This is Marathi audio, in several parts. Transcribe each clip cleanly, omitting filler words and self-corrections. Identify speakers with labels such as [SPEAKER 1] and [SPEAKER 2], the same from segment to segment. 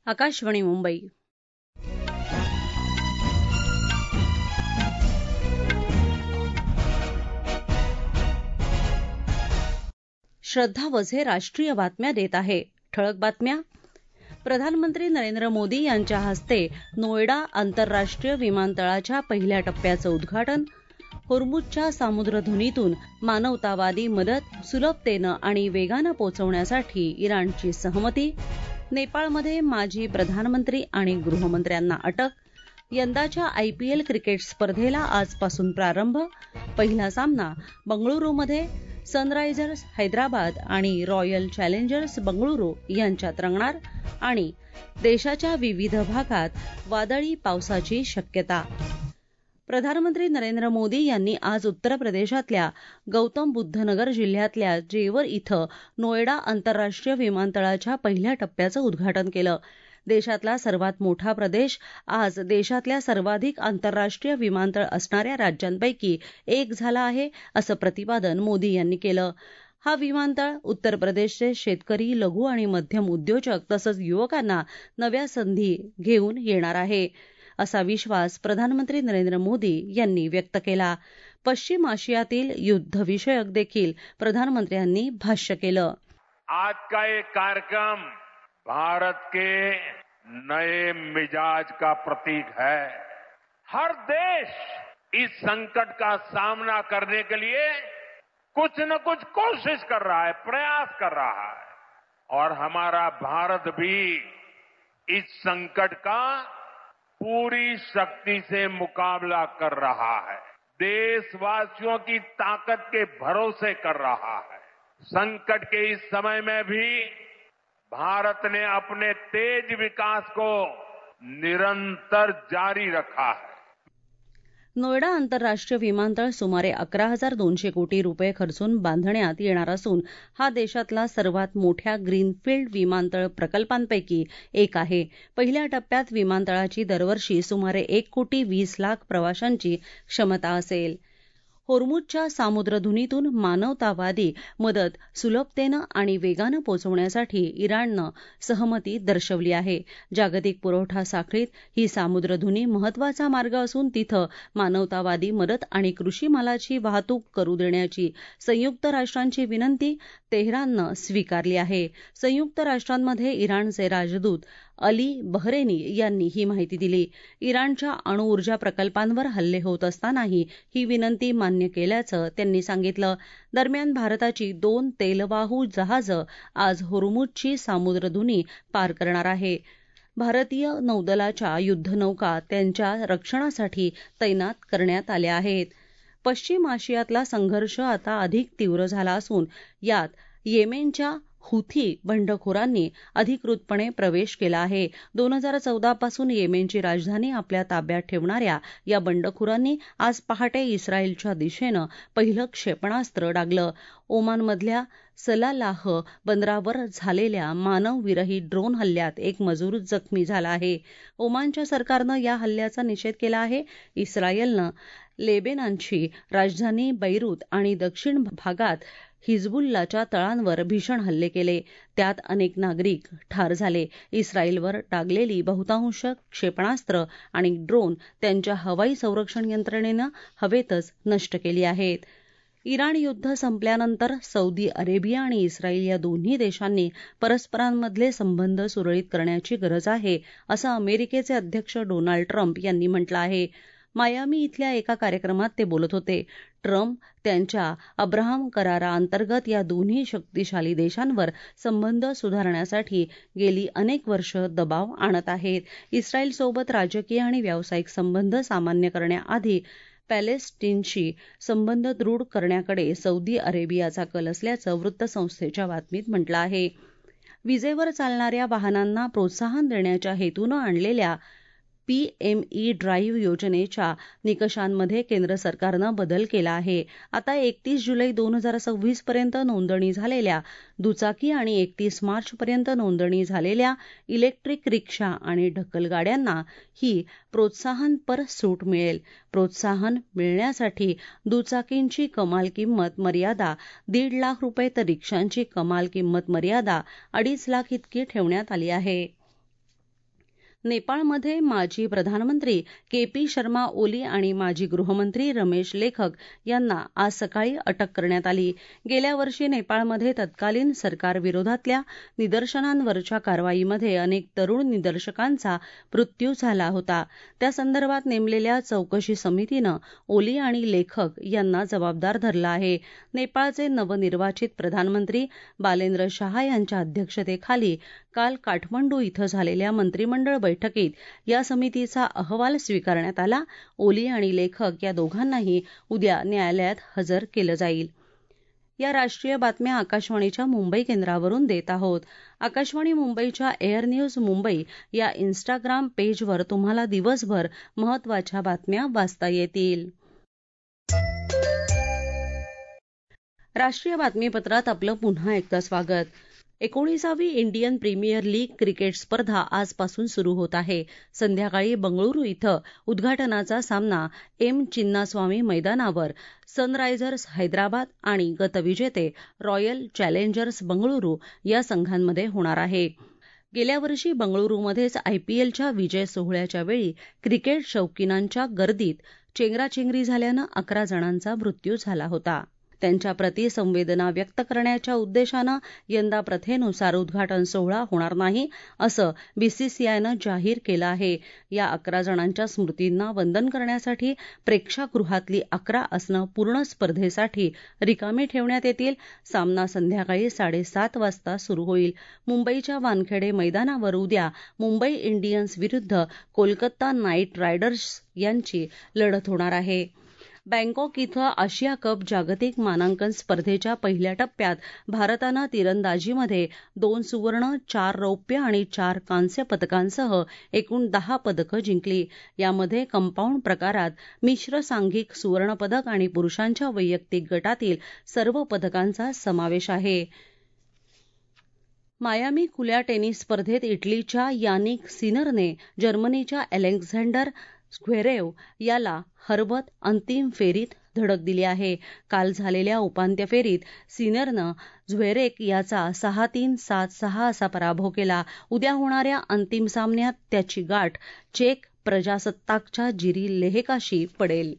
[SPEAKER 1] आकाशवाणी मुंबई. श्रद्धा वझे राष्ट्रीय बातम्या देत आहे. ठळक बातम्या. प्रधानमंत्री नरेंद्र मोदी यांच्या हस्ते नोएडा आंतरराष्ट्रीय विमानतळाच्या पहिल्या टप्प्याचं उद्घाटन. होर्मुझच्या सामुद्रधुनीतून मानवतावादी मदत सुलभतेनं आणि वेगानं पोहोचवण्यासाठी इराणची सहमती. नेपाळमध्ये माजी प्रधानमंत्री आणि गृहमंत्र्यांना अटक. यंदाच्या आयपीएल क्रिकेट स्पर्धेला आजपासून प्रारंभ. पहिला सामना बंगळुरूमध्ये सनरायझर्स हैदराबाद आणि रॉयल चॅलेंजर्स बंगळुरू यांच्यात रंगणार. आणि देशाच्या विविध भागात वादळी पावसाची शक्यता. प्रधानमंत्री नरेंद्र मोदी यांनी आज उत्तर प्रदेशातल्या गौतम बुद्ध नगर जिल्ह्यातल्या जेवर इथं नोएडा आंतरराष्ट्रीय विमानतळाच्या पहिल्या टप्प्याचं उद्घाटन केलं. देशातला सर्वात मोठा प्रदेश आज देशातल्या सर्वाधिक आंतरराष्ट्रीय विमानतळ असणाऱ्या राज्यांपैकी एक झाला आहे, असं प्रतिपादन मोदी यांनी केलं. हा विमानतळ उत्तर प्रदेशचे शेतकरी, लघु आणि मध्यम उद्योजक तसंच युवकांना नव्या संधी घेऊन येणार आहे, असा विश्वास प्रधानमंत्री नरेंद्र मोदी यांनी व्यक्त केला. पश्चिम आशियातील युद्धविषयक देखील प्रधानमंत्र्यांनी भाष्य केलं.
[SPEAKER 2] आज का ये कार्यक्रम भारत के नए मिजाज का प्रतीक है. हर देश इस संकट का सामना करने के लिए कुछ न कुछ कोशिश कर रहा है, प्रयास कर रहा है, और हमारा भारत भी इस संकट का पूरी शक्ति से मुकाबला कर रहा है. देशवासियों की ताकत के भरोसे कर रहा है. संकट के इस समय में भी भारत ने अपने तेज विकास को निरंतर जारी रखा है.
[SPEAKER 1] नोएडा आंतरराष्ट्रीय विमानतळ सुमारे 11,200 कोटी रुपये खर्चून बांधण्यात येणार असून हा देशातला सर्वात मोठ्या ग्रीनफील्ड विमानतळ प्रकल्पांपैकी एक आहे. पहिल्या टप्प्यात विमानतळाची दरवर्षी सुमारे 1,20,00,000 प्रवाशांची क्षमता असेल. होर्मुझच्या सामुद्रधुनीतून मानवतावादी मदत सुलभतेनं आणि वेगानं पोहोचवण्यासाठी इराणनं सहमती दर्शवली आहे. जागतिक पुरवठा साखळीत ही सामुद्रधुनी महत्वाचा मार्ग असून तिथं मानवतावादी मदत आणि कृषी मालाची वाहतूक करू देण्याची संयुक्त राष्ट्रांची विनंती तेहराननं स्वीकारली आहे. संयुक्त राष्ट्रांमध्ये इराणचे राजदूत अली बहरेनी यांनी ही माहिती दिली. इराणच्या अणुऊर्जा प्रकल्पांवर हल्ले होत असतानाही ही विनंती मान्य केल्याचं त्यांनी सांगितलं. दरम्यान भारताची 2 तेलवाहू जहाजं आज होर्मुझची सामुद्रधुनी पार करणार आहे. भारतीय नौदलाच्या युद्धनौका त्यांच्या रक्षणासाठी तैनात करण्यात आल्या आहेत. पश्चिम आशियातला संघर्ष आता अधिक तीव्र झाला असून यात येमेनच्या हुथी बंडखोरांनी अधिकृतपणे प्रवेश केला आहे. 2014 पासून येमेनची राजधानी आपल्या ताब्यात ठेवणाऱ्या या बंडखोरांनी आज पहाटे इस्रायलच्या दिशेनं पहिलं क्षेपणास्त्र डागलं. ओमानमधल्या सलालाह बंदरावर झालेल्या मानवविरहित ड्रोन हल्ल्यात एक मजूर जखमी झाला आहे. ओमानच्या सरकारनं या हल्ल्याचा निषेध केला आहे. इस्रायलनं लेबेनॉनची राजधानी बैरूत आणि दक्षिण भागात हिजबुल्लाच्या तळांवर भीषण हल्ले केले. त्यात अनेक नागरिक ठार झाले. इस्रायलवर डागलेली बहुतांश क्षेपणास्त्र आणि ड्रोन त्यांच्या हवाई संरक्षण यंत्रणेनं हवेतच नष्ट केली आहेत. इराण युद्ध संपल्यानंतर सौदी अरेबिया आणि इस्रायल या दोन्ही देशांनी परस्परांमधले संबंध सुरळीत करण्याची गरज आहे, असं अमेरिकेचे अध्यक्ष डोनाल्ड ट्रम्प यांनी म्हटलं आहे. मायामी इथल्या एका कार्यक्रमात ते बोलत होते. ट्रम्प त्यांच्या अब्राहम कराराअंतर्गत या दोन्ही शक्तिशाली देशांवर संबंध सुधारण्यासाठी गेली अनेक वर्ष दबाव आणत आहेत. इस्रायलसोबत राजकीय आणि व्यावसायिक संबंध सामान्य करण्याआधी पॅलेस्टिनशी संबंध दृढ करण्याकडे सौदी अरेबियाचा कल असल्याचं वृत्तसंस्थेच्या बातमीत म्हटलं आहे. विजेवर चालणाऱ्या वाहनांना प्रोत्साहन देण्याच्या हेतूनं आणलेल्या पीएमई ड्राईव्ह योजनेच्या निकषांमध्ये केंद्र सरकारनं बदल केला आहे. आता 31 जुलै 2026 पर्यंत नोंदणी झालेल्या दुचाकी आणि 31 मार्चपर्यंत नोंदणी झालेल्या इलेक्ट्रिक रिक्षा आणि ढकलगाड्यांना ही प्रोत्साहनपर सूट मिळेल. प्रोत्साहन मिळण्यासाठी दुचाकींची कमाल किंमत मर्यादा 1.5 लाख रुपये तर रिक्षांची कमाल किंमत मर्यादा 2.5 लाख इतकी ठेवण्यात आली आहे. नेपाळमध्ये माजी प्रधानमंत्री के.पी. शर्मा ओली आणि माजी गृहमंत्री रमेश लेखक यांना आज सकाळी अटक करण्यात आली. गेल्या वर्षी नेपाळमध्ये तत्कालीन सरकारविरोधातल्या निदर्शनांवरच्या कारवाईमध्ये अनेक तरुण निदर्शकांचा मृत्यू झाला होता. त्यासंदर्भात नेमलेल्या चौकशी समितीनं ओली आणि लेखक यांना जबाबदार धरलं आहे. नेपाळचे नवनिर्वाचित प्रधानमंत्री बालेंद्र शहा यांच्या अध्यक्षतेखाली काल काठमांडू इथं झालेल्या मंत्रिमंडळ बैठकीत या समितीचा अहवाल स्वीकारण्यात आला. ओली आणि लेखक या दोघांनाही उद्या न्यायालयात हजर केलं जाईल. या राष्ट्रीय बातम्या आकाशवाणीच्या मुंबई केंद्रावरून देत आहोत. आकाशवाणी मुंबईच्या एअर न्यूज मुंबई या इन्स्टाग्राम पेजवर तुम्हाला दिवसभर महत्त्वाच्या बातम्या वाचता येतील. राष्ट्रीय बातमीपत्रात आपलं पुन्हा एकदा स्वागत. 19वी इंडियन प्रीमियर लीग क्रिकेट स्पर्धा आजपासून सुरू होत आहे. संध्याकाळी बंगळुरू इथं उद्घाटनाचा सामना एम चिन्नास्वामी मैदानावर सनरायझर्स हैदराबाद आणि गतविजेते रॉयल चॅलेंजर्स बंगळुरू या संघांमध्ये होणार आहे. गेल्या वर्षी बंगळुरूमध्येच आयपीएलच्या विजय सोहळ्याच्या वेळी क्रिकेट शौकीनांच्या गर्दीत चेंगराचेंगरी झाल्यानं 11 जणांचा मृत्यू झाला होता. त्यांच्याप्रती संवेदना व्यक्त करण्याच्या उद्देशानं यंदा प्रथेनुसार उद्घाटन सोहळा होणार नाही असं बीसीसीआयनं जाहीर केलं आहे. या 11 जणांच्या स्मृतींना वंदन करण्यासाठी प्रेक्षागृहातली 11 आसनं पूर्ण स्पर्धेसाठी रिकामी ठेवण्यात येतील. सामना संध्याकाळी 7:30 वाजता सुरू होईल. मुंबईच्या वानखेडे मैदानावर उद्या मुंबई इंडियन्स विरुद्ध कोलकाता नाईट रायडर्स यांची लढत होणार आहे. बँकॉक इथं आशिया कप जागतिक मानांकन स्पर्धेच्या पहिल्या टप्प्यात भारतानं तिरंदाजीमध्ये 2 सुवर्ण, 4 रौप्य आणि 4 कांस्य पदकांसह एकूण 10 पदकं जिंकली. यामध्ये कंपाऊंड प्रकारात मिश्र सांघिक सुवर्णपदक आणि पुरुषांच्या वैयक्तिक गटातील सर्व पदकांचा समावेश आहे. मायामी खुल्या टेनिस स्पर्धेत इटलीच्या यानिक सिनरने जर्मनीच्या अलेक्झांडर झ्वेरेव याला हरवत अंतिम फेरीत धडक दिली आहे. काल झालेल्या उपांत्य फेरीत सिनरनं झ्वेरेक याचा 6-3, 7-6 असा पराभव केला. उद्या होणाऱ्या अंतिम सामन्यात त्याची गाठ चेक प्रजासत्ताकच्या जिरी लेहेकाशी पडेल.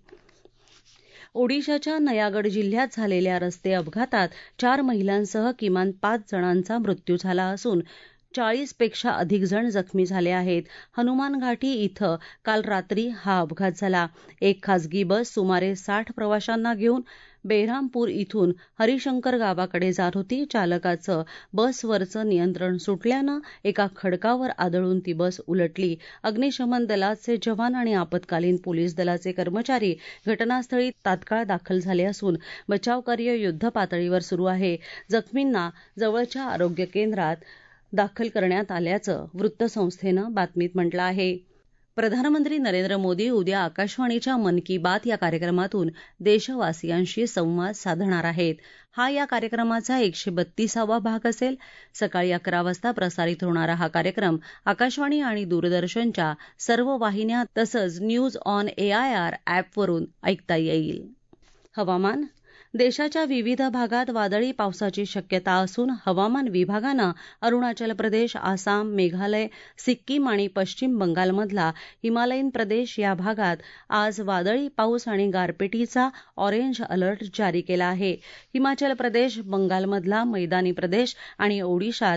[SPEAKER 1] ओडिशाच्या नयागड जिल्ह्यात झालेल्या रस्ते अपघातात 4 महिलांसह किमान 5 जणांचा मृत्यू झाला असून 40 पेक्षा अधिक जण जखमी झाले आहेत. हनुमान घाटी इथं काल रात्री हा अपघात झाला. एक खासगी बस सुमारे 60 प्रवाशांना घेऊन बेहरामपूर इथून हरिशंकर गावाकडे जात होती. चालकाचं बसवरचं नियंत्रण सुटल्यानं एका खडकावर आदळून ती बस उलटली. अग्निशमन दलाचे जवान आणि आपत्कालीन पोलीस दलाचे कर्मचारी घटनास्थळी तात्काळ दाखल झाले असून बचावकार्य युद्धपातळीवर सुरू आहे. जखमींना जवळच्या आरोग्य केंद्रात दाखल करण्यात आल्याचं वृत्तसंस्थेनं बातमीत म्हटलं आहे. प्रधानमंत्री नरेंद्र मोदी उद्या आकाशवाणीच्या मन की बात या कार्यक्रमातून देशवासियांशी संवाद साधणार आहेत. हा या कार्यक्रमाचा 132वा भाग असेल. सकाळी 11 वाजता प्रसारित होणारा हा कार्यक्रम आकाशवाणी आणि दूरदर्शनच्या सर्व वाहिन्या तसंच न्यूज ऑन AIR ॲपवरून ऐकता येईल. हवामान. देशाच्या विविध भागात वादळी पावसाची शक्यता असून हवामान विभागानं अरुणाचल प्रदेश, आसाम, मेघालय, सिक्कीम आणि पश्चिम बंगालमधला हिमालयीन प्रदेश या भागात आज वादळी पाऊस आणि गारपिटीचा ऑरेंज अलर्ट जारी केला आहे. हिमाचल प्रदेश, बंगालमधला मैदानी प्रदेश आणि ओडिशात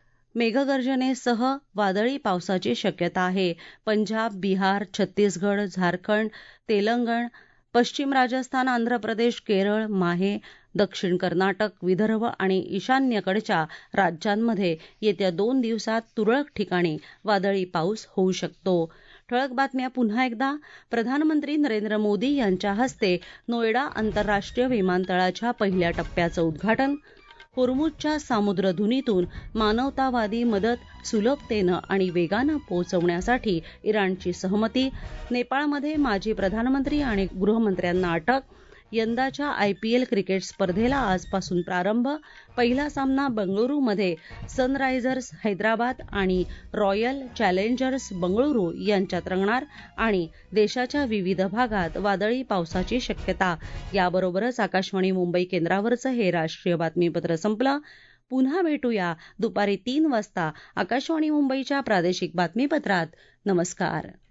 [SPEAKER 1] मेघगर्जनेसह वादळी पावसाची शक्यता आहे. पंजाब, बिहार, छत्तीसगड, झारखंड, तेलंगण, पश्चिम राजस्थान, आंध्र प्रदेश, केरळ, माहे, दक्षिण कर्नाटक, विदर्भ आणि ईशान्येकडच्या राज्यांमध्ये येत्या 2 दिवसात तुरळक ठिकाणी वादळी पाऊस होऊ शकतो. ठळक बातम्या पुन्हा एकदा. प्रधानमंत्री नरेंद्र मोदी यांच्या हस्ते नोएडा आंतरराष्ट्रीय विमानतळाच्या पहिल्या टप्प्याचं उद्घाटन. होर्मुझच्या सामुद्रधुनीतून मानवतावादी मदत सुलभतेनं आणि वेगानं पोहोचवण्यासाठी इराणची सहमती. नेपाळमध्ये माजी प्रधानमंत्री आणि गृहमंत्र्यांना अटक. यंदाच्या आयपीएल क्रिकेट स्पर्धेला आजपासून प्रारंभ. पहिला सामना बंगळुरूमध्ये सनरायझर्स हैदराबाद आणि रॉयल चॅलेंजर्स बंगळुरू यांच्यात रंगणार. आणि देशाच्या विविध भागात वादळी पावसाची शक्यता. याबरोबरच आकाशवाणी मुंबई केंद्रावरचं हे राष्ट्रीय बातमीपत्र संपलं. पुन्हा भेटूया दुपारी 3 वाजता आकाशवाणी मुंबईच्या प्रादेशिक बातमीपत्रात. नमस्कार.